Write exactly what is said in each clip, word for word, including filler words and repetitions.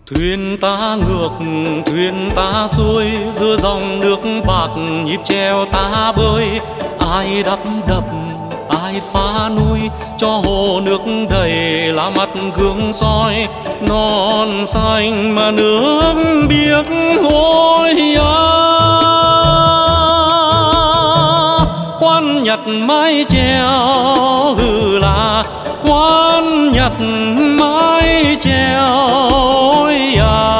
Thuyền ta ngược, thuyền ta xuôi, giữa dòng nước bạc nhịp chèo ta bơi. Ai đắp đập, ai phá núi, cho hồ nước đầy lá mắt gương soi. Non xanh mà nước biếc ôi à. Khoan nhặt mái chèo hừ là khoan nhặt mái chèo ôi à.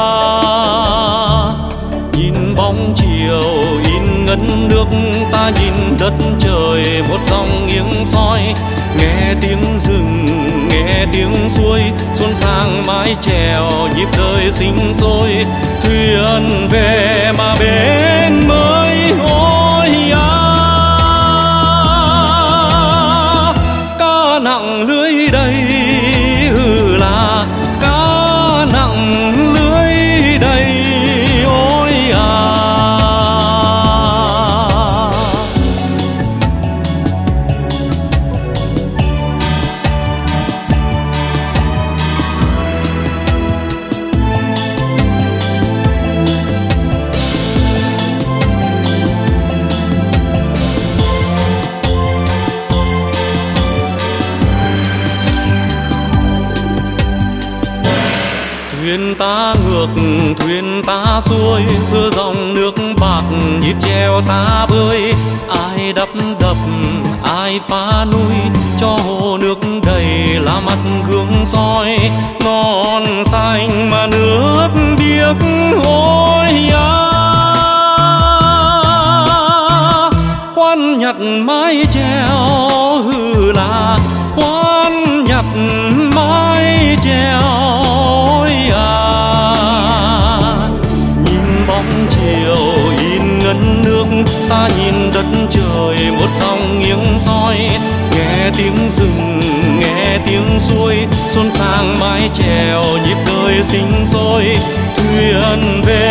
Nhìn bóng chiều in ngấn nước, ta nhìn đất trời một dòng nghiêng soi. Nghe tiếng rừng, nghe tiếng suối, xuân sang mái chèo nhịp đời sinh sôi. Thuyền về mà bên mới ôi à. Cá nặng lưới đầy hừ là cá nặng lưới đầy ôi à. Thuyền ta ngược, thuyền ta xuôi, giữa dòng nước bạc nhịp chèo ta bơi. Ai đắp đập, ai phá núi, cho hồ nước đầy lá mắt gương soi. Non xanh mà nước biếc ôi à. Khoan nhặt mái chèo hừ là khoan nhặt mái chèo ôi à. Nhìn bóng chiều in ngấn nước, ta nhìn đất trời một dòng nghiêng soi. Nghe tiếng rừng, nghe tiếng suối, xuân sang mái chèo nhịp đời sinh sôi. Thuyền về